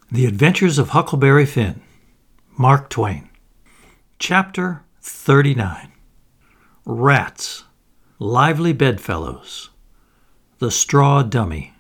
The Adventures of Huckleberry Finn, Mark Twain. Chapter 39. Rats, Lively Bedfellows, The Straw Dummy.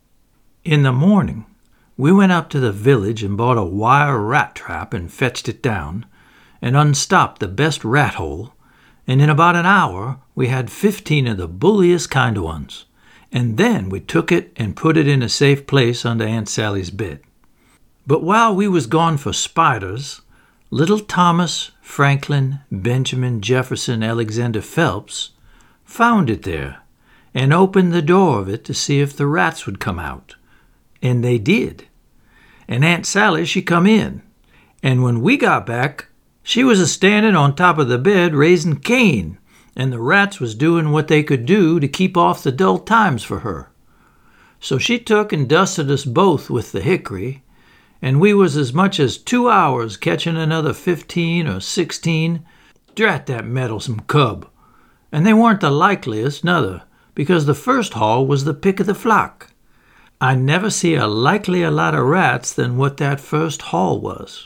In the morning, we went up to the village and bought a wire rat trap and fetched it down, and unstopped the best rat hole, and in about an hour we had 15 of the bulliest kind of ones, and then we took it and put it in a safe place under Aunt Sally's bed. But while we was gone for spiders, little Thomas Franklin Benjamin Jefferson Alexander Phelps found it there and opened the door of it to see if the rats would come out. And they did. And Aunt Sally, she come in. And when we got back, she was a-standing on top of the bed raising Cain, and the rats was doing what they could do to keep off the dull times for her. So she took and dusted us both with the hickory, and we was as much as 2 hours catching another 15 or 16. Drat that meddlesome cub. And they weren't the likeliest, nother, because the first haul was the pick of the flock. I never see a likelier lot of rats than what that first haul was.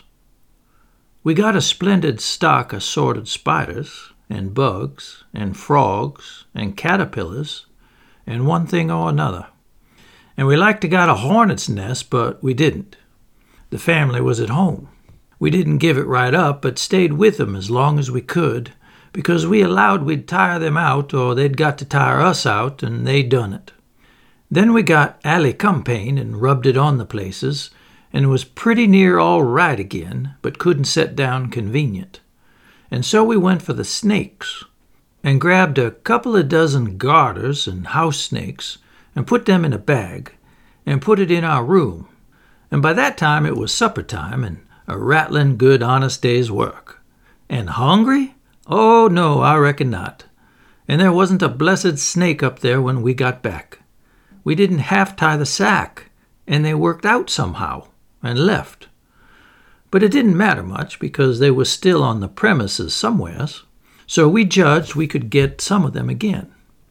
We got a splendid stock of assorted spiders, and bugs, and frogs, and caterpillars, and one thing or another. And we like to got a hornet's nest, but we didn't. The family was at home. We didn't give it right up, but stayed with them as long as we could, because we allowed we'd tire them out, or they'd got to tire us out, and they done it. Then we got alicumpain and rubbed it on the places, and it was pretty near all right again, but couldn't set down convenient. And so we went for the snakes, and grabbed a couple of dozen garters and house snakes, and put them in a bag, and put it in our room. And by that time it was supper time and a rattling good honest day's work. And hungry? Oh, no, I reckon not. And there wasn't a blessed snake up there when we got back. We didn't half tie the sack, and they worked out somehow and left. But it didn't matter much because they was still on the premises somewheres, so we judged we could get some of them again.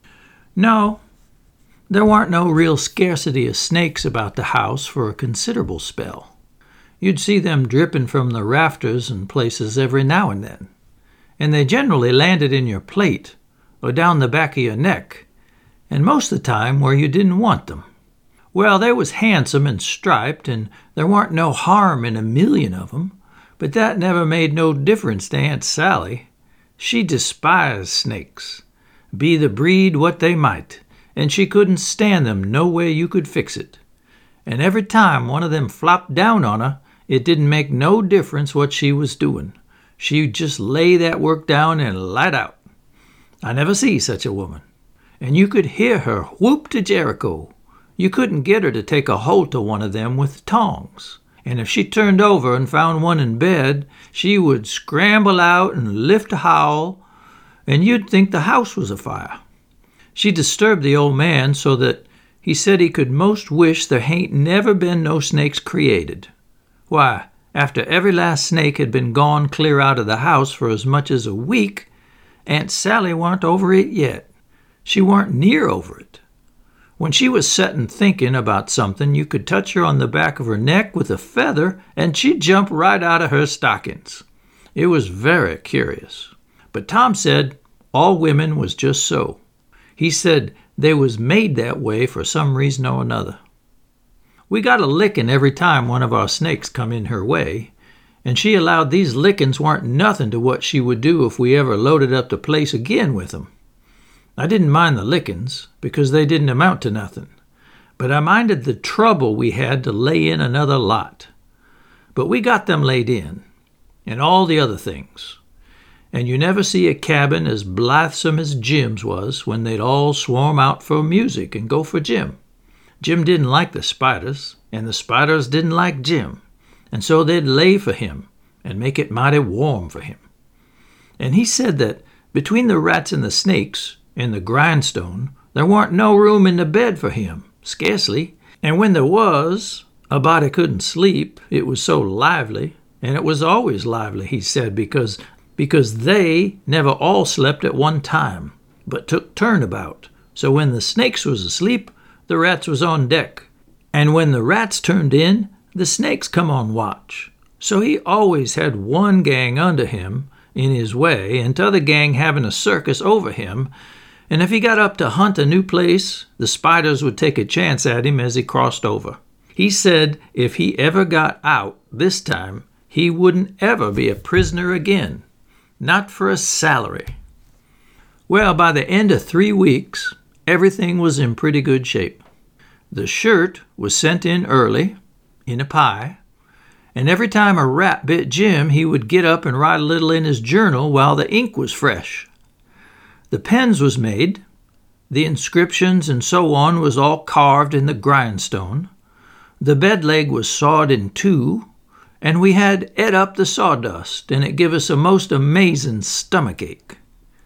No, there warn't no real scarcity of snakes about the house for a considerable spell. You'd see them dripping from the rafters and places every now and then, and they generally landed in your plate or down the back of your neck, and most of the time where you didn't want them. Well, they was handsome and striped, and there warn't no harm in a million of 'em, but that never made no difference to Aunt Sally. She despised snakes, be the breed what they might, and she couldn't stand them no way you could fix it. And every time one of them flopped down on her, it didn't make no difference what she was doing. She'd just lay that work down and light out. I never see such a woman. And you could hear her whoop to Jericho. You couldn't get her to take a holt of one of them with tongs. And if she turned over and found one in bed, she would scramble out and lift a howl, and you'd think the house was afire. She disturbed the old man so that he said he could most wish there hain't never been no snakes created. Why, after every last snake had been gone clear out of the house for as much as a week, Aunt Sally warn't over it yet. She warn't near over it. When she was settin' thinking about something, you could touch her on the back of her neck with a feather, and she'd jump right out of her stockings. It was very curious. But Tom said all women was just so. He said they was made that way for some reason or another. We got a licking every time one of our snakes come in her way, and she allowed these lickings weren't nothing to what she would do if we ever loaded up the place again with them. I didn't mind the lickings, because they didn't amount to nothing, but I minded the trouble we had to lay in another lot. But we got them laid in, and all the other things. And you never see a cabin as blithesome as Jim's was when they'd all swarm out for music and go for Jim. Jim didn't like the spiders, and the spiders didn't like Jim, and so they'd lay for him and make it mighty warm for him. And he said that between the rats and the snakes and the grindstone, there warn't no room in the bed for him, scarcely, and when there was, a body couldn't sleep, it was so lively, and it was always lively, he said, because they never all slept at one time, but took turn about. So when the snakes was asleep, the rats was on deck. And when the rats turned in, The snakes come on watch, so he always had one gang under him in his way and t'other gang having a circus over him, and if he got up to hunt a new place, the spiders would take a chance at him as he crossed over. He said if he ever got out this time, he wouldn't ever be a prisoner again, not for a salary. Well, by the end of 3 weeks, everything was in pretty good shape. The shirt was sent in early, in a pie, and every time a rat bit Jim, he would get up and write a little in his journal while the ink was fresh. The pens was made, the inscriptions and so on was all carved in the grindstone, the bed leg was sawed in two, and we had et up the sawdust, and it give us a most amazing stomachache.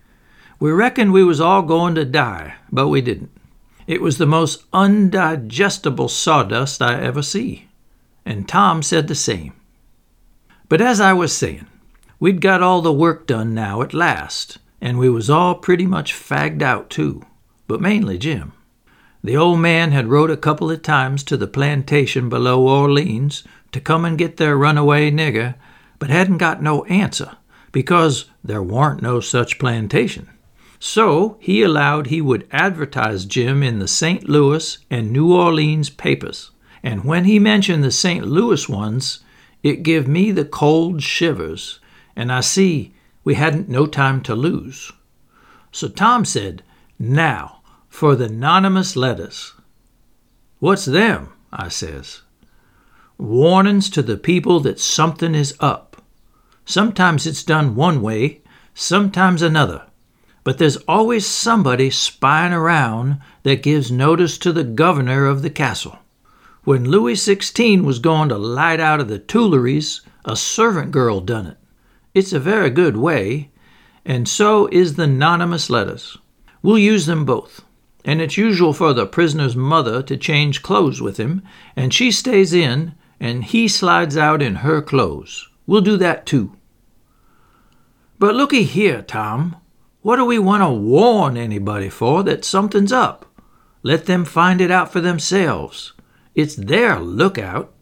We reckoned we was all going to die, but we didn't. It was the most undigestible sawdust I ever see, and Tom said the same. But as I was saying, we'd got all the work done now at last, and we was all pretty much fagged out too, but mainly Jim. The old man had wrote a couple of times to the plantation below Orleans to come and get their runaway nigger, but hadn't got no answer, because there warn't no such plantation. So he allowed he would advertise Jim in the St. Louis and New Orleans papers, and when he mentioned the St. Louis ones, it give me the cold shivers, and I see we hadn't no time to lose. So Tom said, "Now, for the anonymous letters." "What's them?" I says. "Warnings to the people that something is up. Sometimes it's done one way, sometimes another. But there's always somebody spying around that gives notice to the governor of the castle. When Louis XVI was going to light out of the Tuileries, a servant girl done it. It's a very good way, and so is the anonymous letters. We'll use them both, and it's usual for the prisoner's mother to change clothes with him, and she stays in, and he slides out in her clothes. We'll do that too." "But looky here, Tom. What do we want to warn anybody for that something's up? Let them find it out for themselves. It's their lookout."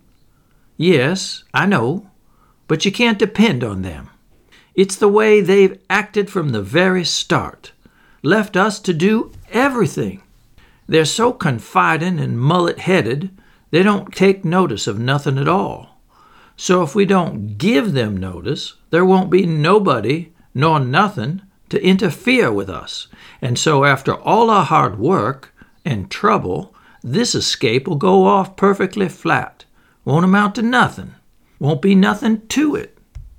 "Yes, I know, but you can't depend on them. It's the way they've acted from the very start. Left us to do everything. They're so confiding and mullet-headed, they don't take notice of nothing at all. So if we don't give them notice, there won't be nobody nor nothing to interfere with us, and so after all our hard work and trouble, this escape will go off perfectly flat. Won't amount to nothing. Won't be nothing to it."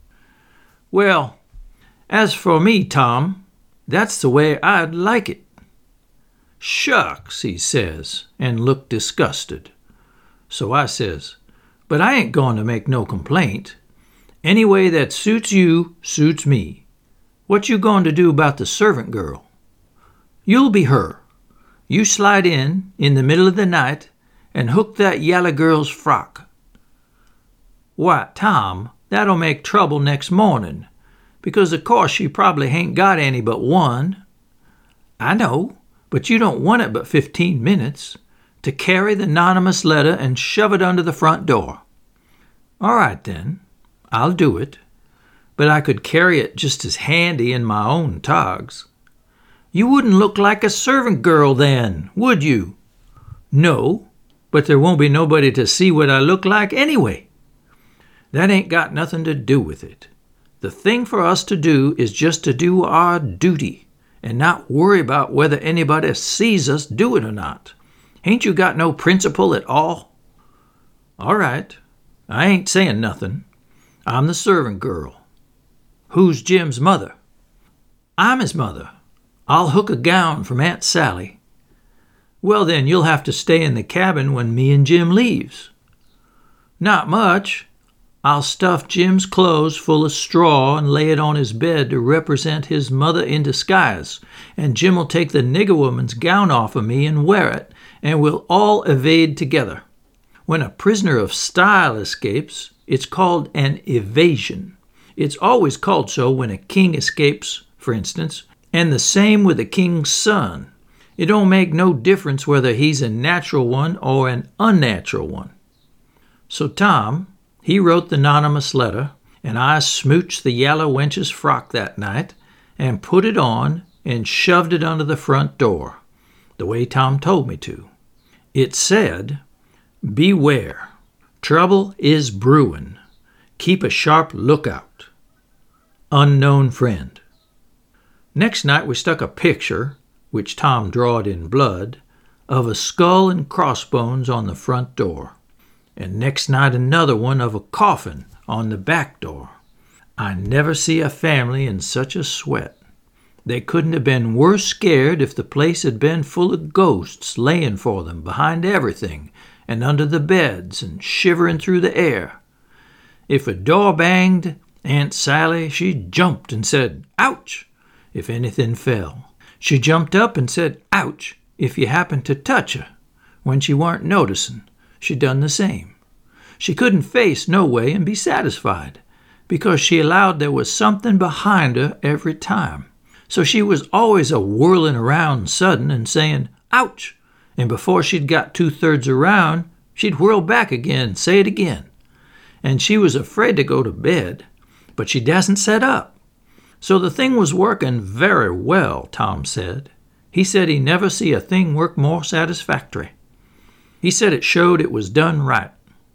"Well, as for me, Tom, that's the way I'd like it." "Shucks," he says, and looked disgusted. So I says, "But I ain't going to make no complaint. Any way that suits you suits me. What you going to do about the servant girl?" "You'll be her. You slide in the middle of the night, and hook that yaller girl's frock." "Why, Tom, that'll make trouble next morning, because of course she probably hain't got any but one." "I know, but you don't want it but 15 minutes, to carry the anonymous letter and shove it under the front door." "All right, then, I'll do it. But I could carry it just as handy in my own togs." "You wouldn't look like a servant girl then, would you?" "No, but there won't be nobody to see what I look like anyway." "That ain't got nothing to do with it. The thing for us to do is just to do our duty and not worry about whether anybody sees us do it or not. Ain't you got no principle at all?" "All right, I ain't saying nothing. I'm the servant girl. Who's Jim's mother?" "I'm his mother. I'll hook a gown from Aunt Sally." "Well, then you'll have to stay in the cabin when me and Jim leaves." "Not much. I'll stuff Jim's clothes full of straw and lay it on his bed to represent his mother in disguise, and Jim will take the nigger woman's gown off of me and wear it, and we'll all evade together. When a prisoner of style escapes, it's called an evasion. It's always called so when a king escapes, for instance, and the same with a king's son. It don't make no difference whether he's a natural one or an unnatural one." So Tom, he wrote the anonymous letter, and I smooched the yaller wench's frock that night and put it on and shoved it under the front door, the way Tom told me to. It said, "Beware. Trouble is brewing. Keep a sharp lookout. Unknown friend." Next night we stuck a picture, which Tom drawed in blood, of a skull and crossbones on the front door, and next night another one of a coffin on the back door. I never see a family in such a sweat. They couldn't have been worse scared if the place had been full of ghosts laying for them behind everything and under the beds and shivering through the air. If a door banged, Aunt Sally, she jumped and said, "Ouch!" if anything fell. She jumped up and said, "Ouch!" if you happened to touch her. When she weren't noticing, she done the same. She couldn't face no way and be satisfied, because she allowed there was something behind her every time. So she was always a-whirling around sudden and saying, "Ouch!" and before she'd got 2/3 around, she'd whirl back again and say it again. And she was afraid to go to bed, but she dasn't set up. So the thing was working very well, Tom said. He said he never see a thing work more satisfactory. He said it showed it was done right.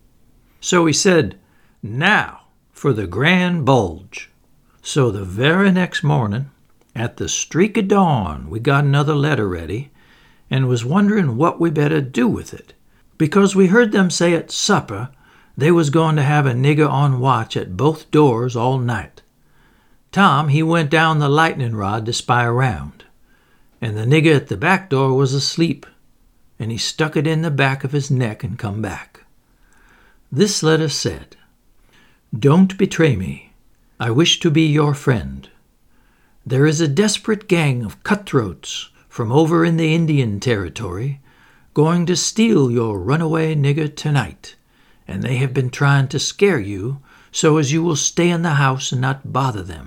So he said, "Now for the grand bulge." So the very next morning, at the streak of dawn, we got another letter ready and was wondering what we better do with it, because we heard them say at supper they was going to have a nigger on watch at both doors all night. Tom, he went down the lightning rod to spy around, and the nigger at the back door was asleep, and he stuck it in the back of his neck and come back. This letter said, "Don't betray me. I wish to be your friend. There is a desperate gang of cutthroats from over in the Indian Territory going to steal your runaway nigger tonight, and they have been trying to scare you so as you will stay in the house and not bother them.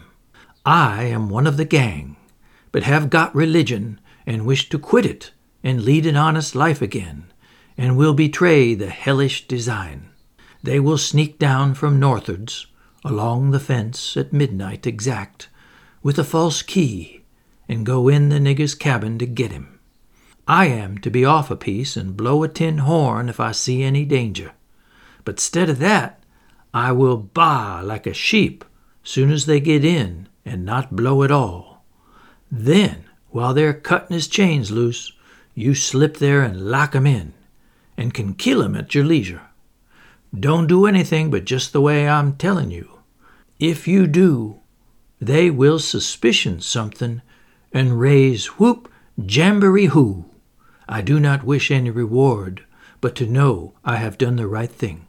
I am one of the gang, but have got religion and wish to quit it and lead an honest life again, and will betray the hellish design. They will sneak down from northards along the fence at midnight exact, with a false key, and go in the nigger's cabin to get him. I am to be off a piece and blow a tin horn if I see any danger. But stead of that, I will baa like a sheep soon as they get in and not blow at all. Then, while they're cutting his chains loose, you slip there and lock 'em in, and can kill 'em at your leisure. Don't do anything but just the way I'm telling you. If you do, they will suspicion something and raise whoop jamboree hoo. I do not wish any reward, but to know I have done the right thing.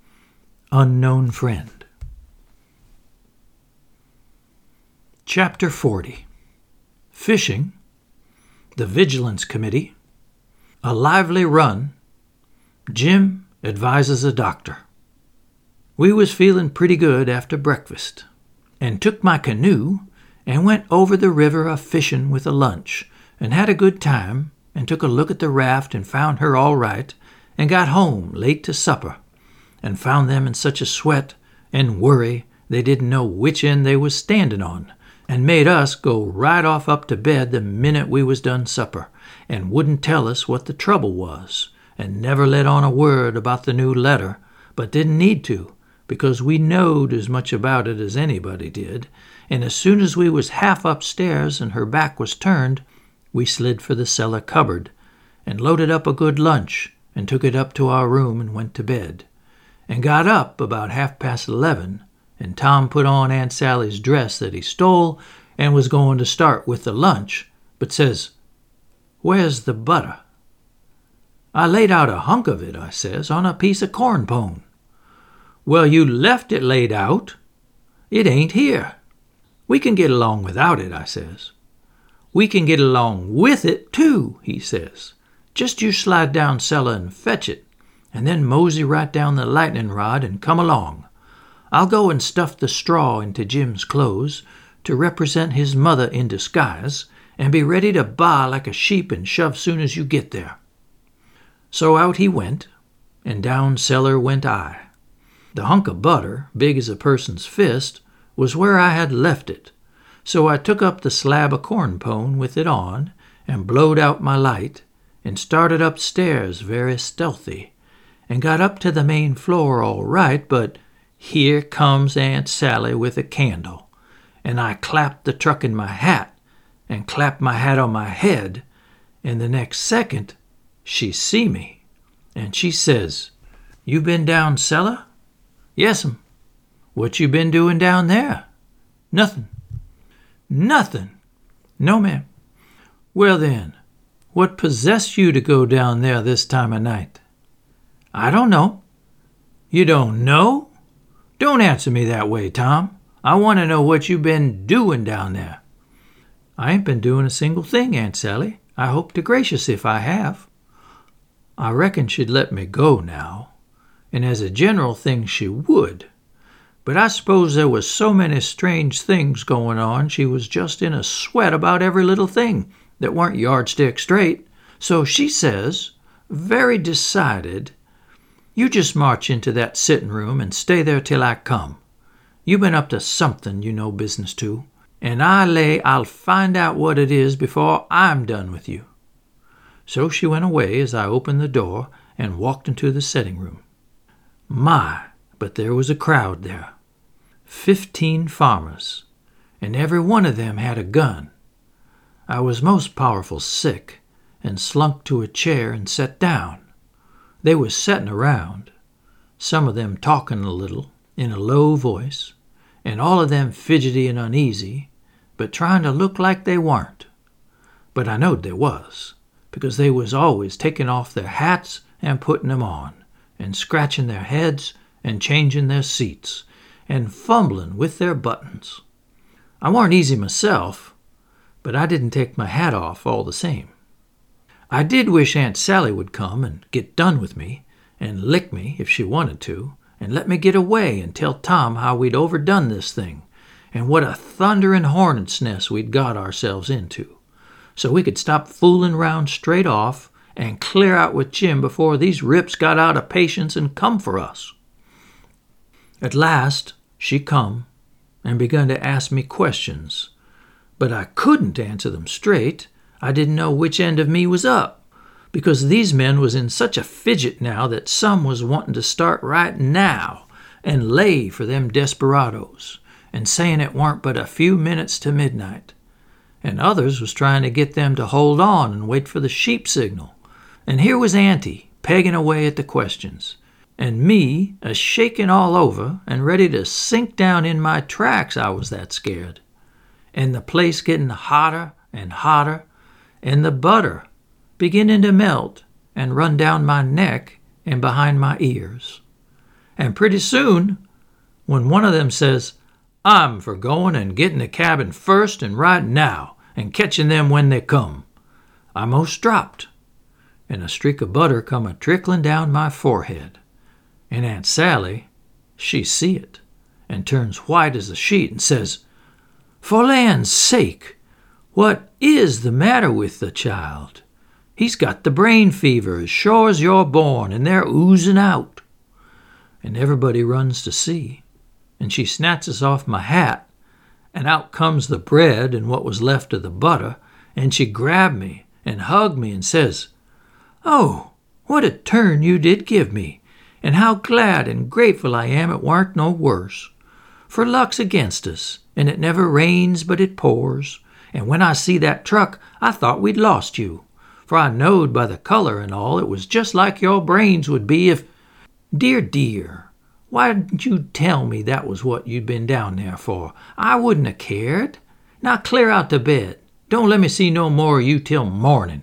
Unknown friend. Chapter 40. Fishing, the Vigilance Committee, a lively run, Jim advises a doctor. We was feeling pretty good after breakfast, and took my canoe and went over the river a-fishing with a lunch, and had a good time, and took a look at the raft and found her all right, and got home late to supper, and found them in such a sweat and worry they didn't know which end they was standing on, and made us go right off up to bed the minute we was done supper, and wouldn't tell us what the trouble was, and never let on a word about the new letter, but didn't need to, because we knowed as much about it as anybody did, and as soon as we was half upstairs and her back was turned, we slid for the cellar cupboard, and loaded up a good lunch, and took it up to our room and went to bed, and got up about 11:30, and Tom put on Aunt Sally's dress that he stole and was going to start with the lunch, but says, "Where's the butter?" "I laid out a hunk of it," I says, "on a piece of corn pone." "Well, you left it laid out. It ain't here." "We can get along without it," I says. "We can get along with it, too," he says. "Just you slide down cellar and fetch it, and then mosey right down the lightning rod and come along. I'll go and stuff the straw into Jim's clothes to represent his mother in disguise, and be ready to baa like a sheep and shove soon as you get there." So out he went, and down cellar went I, The hunk of butter, big as a person's fist, was where I had left it, so I took up the slab of corn pone with it on and blowed out my light and started upstairs very stealthy and got up to the main floor all right, but here comes Aunt Sally with a candle, and I clapped the truck in my hat and clapped my hat on my head, and the next second she see me, and she says, "You been down cellar?" "Yes'm." "What you been doing down there?" "Nothing." "Nothing?" "No, ma'am." "Well then, what possessed you to go down there this time of night?" "I don't know." "You don't know? Don't answer me that way, Tom. I want to know what you been doing down there." "I ain't been doing a single thing, Aunt Sally. I hope to gracious if I have." I reckon she'd let me go now, and as a general thing she would. But I suppose there was so many strange things going on she was just in a sweat about every little thing that weren't yardstick straight. So she says, very decided, "You just march into that sitting room and stay there till I come. You been up to something you know business to, and I lay I'll find out what it is before I'm done with you." So she went away as I opened the door and walked into the sitting room. My, but there was a crowd there. 15 farmers, and every one of them had a gun. I was most powerful sick and slunk to a chair and sat down. They was setting around, some of them talking a little in a low voice, and all of them fidgety and uneasy, but trying to look like they weren't. But I knowed they was, because they was always taking off their hats and putting them on, and scratching their heads and changing their seats, and fumbling with their buttons. I warn't easy myself, but I didn't take my hat off all the same. I did wish Aunt Sally would come and get done with me, and lick me if she wanted to, and let me get away and tell Tom how we'd overdone this thing, and what a thundering hornet's nest we'd got ourselves into, so we could stop fooling round straight off and clear out with Jim before these rips got out of patience and come for us. At last she come and begun to ask me questions, but I couldn't answer them straight. I didn't know which end of me was up, because these men was in such a fidget now that some was wanting to start right now and lay for them desperadoes, and saying it warn't but a few minutes to midnight, and others was trying to get them to hold on and wait for the sheep signal. And here was Auntie pegging away at the questions, and me a-shaking all over and ready to sink down in my tracks, I was that scared. And the place getting hotter and hotter, and the butter beginning to melt and run down my neck and behind my ears. And pretty soon, when one of them says, "I'm for going and getting the cabin first and right now and catching them when they come," I most dropped, and a streak of butter come a-trickling down my forehead. And Aunt Sally, she see it, and turns white as a sheet and says, "For land's sake, what is the matter with the child? He's got the brain fever as sure as you're born, and they're oozing out." And everybody runs to see, and she snatches off my hat, and out comes the bread and what was left of the butter, and she grabbed me and hugged me and says, "Oh, what a turn you did give me, and how glad and grateful I am it warn't no worse. For luck's against us, and it never rains but it pours, and when I see that truck I thought we'd lost you, for I knowed by the color and all it was just like your brains would be if— Dear, why didn't you tell me that was what you'd been down there for? I wouldn't have cared. Now clear out to bed. Don't let me see no more of you till morning."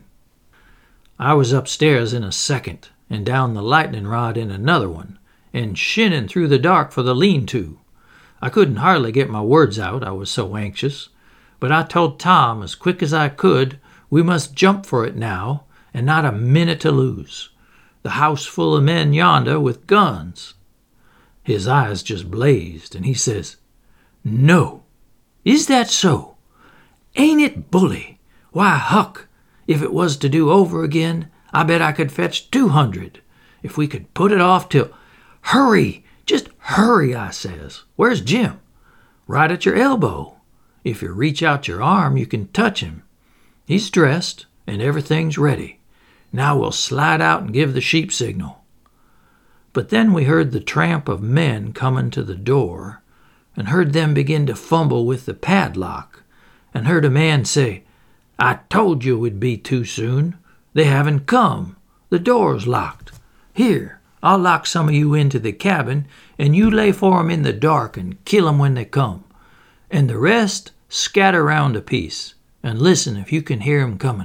I was upstairs in a second, and down the lightning rod in another one, and shinning through the dark for the lean-to. I couldn't hardly get my words out, I was so anxious, but I told Tom as quick as I could we must jump for it now, and not a minute to lose. The house full of men yonder with guns. His eyes just blazed, and he says, "No, is that so? Ain't it bully? Why, Huck, if it was to do over again, I bet I could fetch 200, if we could put it off till— Hurry, just "Hurry," I says. "Where's Jim?" "Right at your elbow. If you reach out your arm, you can touch him. He's dressed, and everything's ready. Now we'll slide out and give the sheep signal." But then we heard the tramp of men coming to the door, and heard them begin to fumble with the padlock, and heard a man say, "I told you we'd be too soon. They haven't come. The door's locked. Here, I'll lock some of you into the cabin, and you lay for 'em in the dark and kill 'em when they come. And the rest scatter round a piece, and listen if you can hear 'em coming."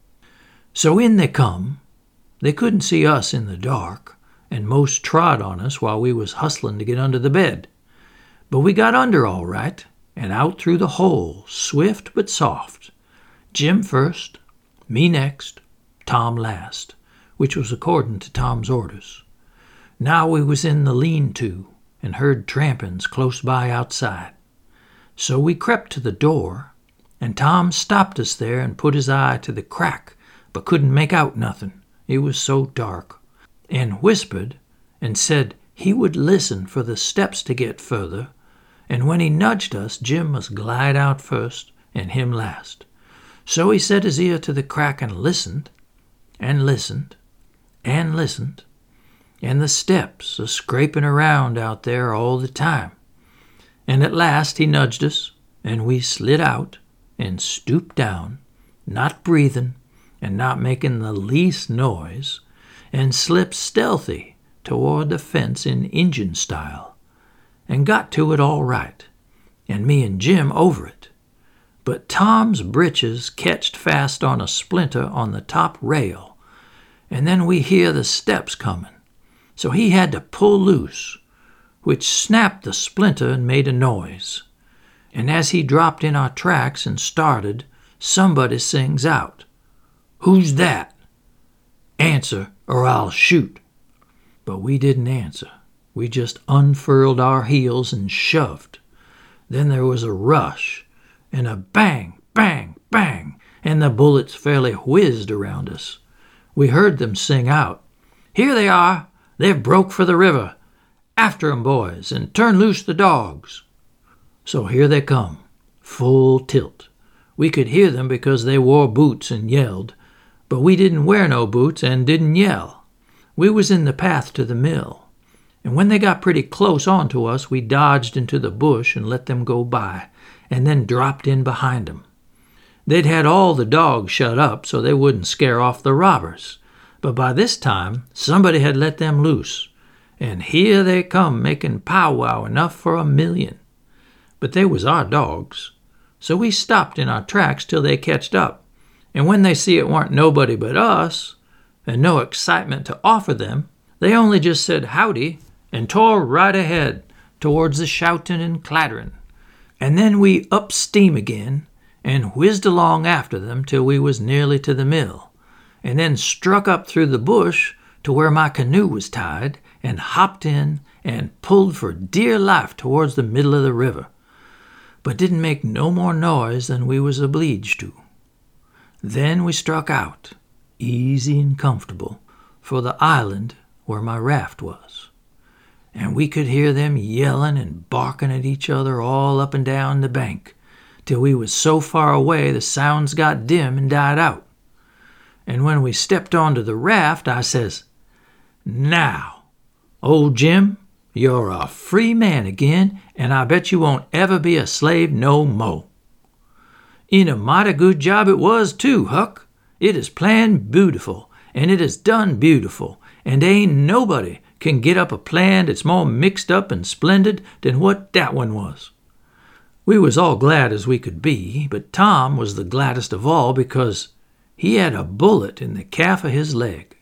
So in they come. They couldn't see us in the dark, and most trod on us while we was hustling to get under the bed. But we got under all right, and out through the hole, swift but soft. Jim first, me next, Tom last, which was according to Tom's orders. Now we was in the lean-to, and heard trampings close by outside. So we crept to the door, and Tom stopped us there and put his eye to the crack, but couldn't make out nothing. It was so dark. And whispered, and said he would listen for the steps to get further, and when he nudged us, Jim must glide out first, and him last. So he set his ear to the crack and listened, and listened, and listened, and the steps a scraping around out there all the time. And at last he nudged us, and we slid out, and stooped down, not breathing, and not making the least noise, and slipped stealthy toward the fence in Injun style, and got to it all right, and me and Jim over it. But Tom's britches catched fast on a splinter on the top rail, and then we hear the steps coming, so he had to pull loose, which snapped the splinter and made a noise. And as he dropped in our tracks and started, somebody sings out, "Who's that? Answer, or I'll shoot." But we didn't answer. We just unfurled our heels and shoved. Then there was a rush, and a bang, bang, bang, and the bullets fairly whizzed around us. We heard them sing out, "Here they are! They've broke for the river! After 'em, boys, and turn loose the dogs!" So here they come, full tilt. We could hear them because they wore boots and yelled, but we didn't wear no boots and didn't yell. We was in the path to the mill, and when they got pretty close on to us, we dodged into the bush and let them go by, and then dropped in behind them. They'd had all the dogs shut up so they wouldn't scare off the robbers, but by this time somebody had let them loose, and here they come making powwow enough for 1,000,000. But they was our dogs, so we stopped in our tracks till they catched up, and when they see it weren't nobody but us, and no excitement to offer them, they only just said howdy and tore right ahead towards the shouting and clattering. And then we up steam again and whizzed along after them till we was nearly to the mill, and then struck up through the bush to where my canoe was tied, and hopped in and pulled for dear life towards the middle of the river, but didn't make no more noise than we was obleeged to. Then we struck out, easy and comfortable, for the island where my raft was, and we could hear them yelling and barking at each other all up and down the bank, till we was so far away the sounds got dim and died out. And when we stepped onto the raft, I says, "Now, old Jim, you're a free man again, and I bet you won't ever be a slave no mo'." "In a mighty good job it was, too, Huck. It is planned beautiful, and it is done beautiful, and ain't nobody can get up a plan that's more mixed up and splendid than what that one was." We was all glad as we could be, but Tom was the gladdest of all because he had a bullet in the calf of his leg.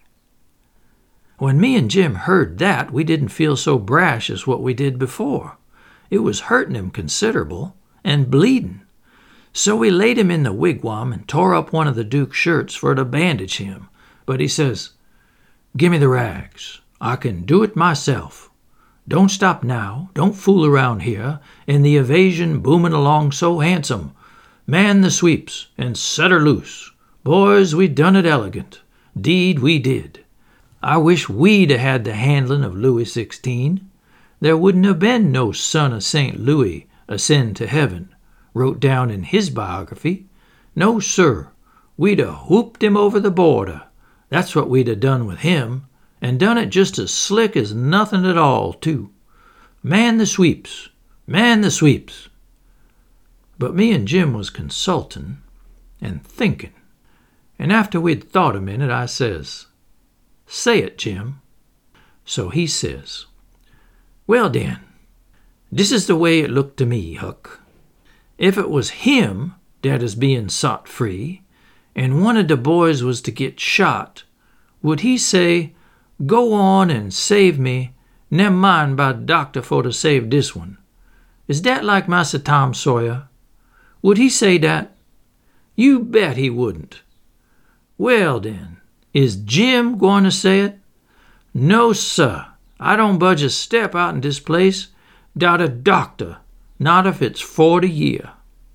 When me and Jim heard that, we didn't feel so brash as what we did before. It was hurting him considerable, and bleeding. So we laid him in the wigwam and tore up one of the Duke's shirts for to bandage him. But he says, "Gimme the rags. I can do it myself. Don't stop now. Don't fool around here, and the evasion booming along so handsome. Man the sweeps and set her loose. Boys, we done it elegant. 'Deed we did. I wish we'd had the handling of Louis XVI. there wouldn't have been no son of St. Louis ascend to heaven, wrote down in his biography. No, sir, we'd have whooped him over the border. That's what we'd have done with him, and done it just as slick as nothing at all, too. Man the sweeps! Man the sweeps! But me and Jim was consulting and thinking, and after we'd thought a minute, I says, "Say it, Jim." So he says, "Well, den, this is the way it looked to me, Huck. If it was him that is being sot free, and one of the boys was to get shot, would he say, 'Go on and save me, never mind by the doctor for to save this one'? Is that like Massa Tom Sawyer? Would he say that? You bet he wouldn't. Well, den, is Jim going to say it? No, sir, I don't budge a step out in this place, doubt a doctor, not if it's 40 year."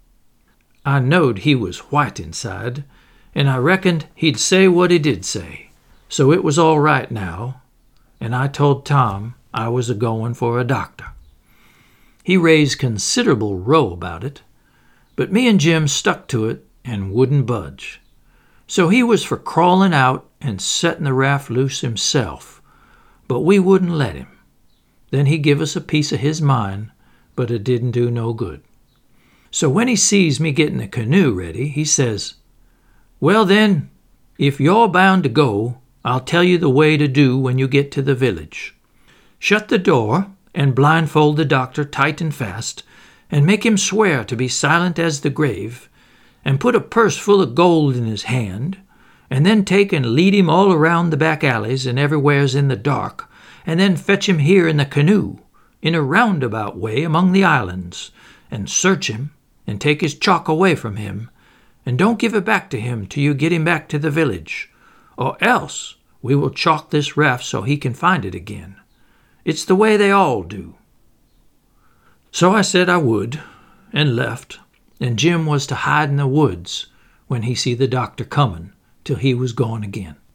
I knowed he was white inside, and I reckoned he'd say what he did say, so it was all right now, and I told Tom I was a-going for a doctor. He raised considerable row about it, but me and Jim stuck to it and wouldn't budge. So he was for crawling out and setting the raft loose himself, but we wouldn't let him. Then he give us a piece of his mind, but it didn't do no good. So when he sees me getting the canoe ready, he says, "Well then, if you're bound to go, I'll tell you the way to do when you get to the village. Shut the door and blindfold the doctor tight and fast, and make him swear to be silent as the grave, and put a purse full of gold in his hand, and then take and lead him all around the back alleys and everywheres in the dark, and then fetch him here in the canoe, in a roundabout way among the islands, and search him, and take his chalk away from him, and don't give it back to him till you get him back to the village, or else we will chalk this raft so he can find it again. It's the way they all do." So I said I would, and left, and Jim was to hide in the woods when he see the doctor coming till he was gone again.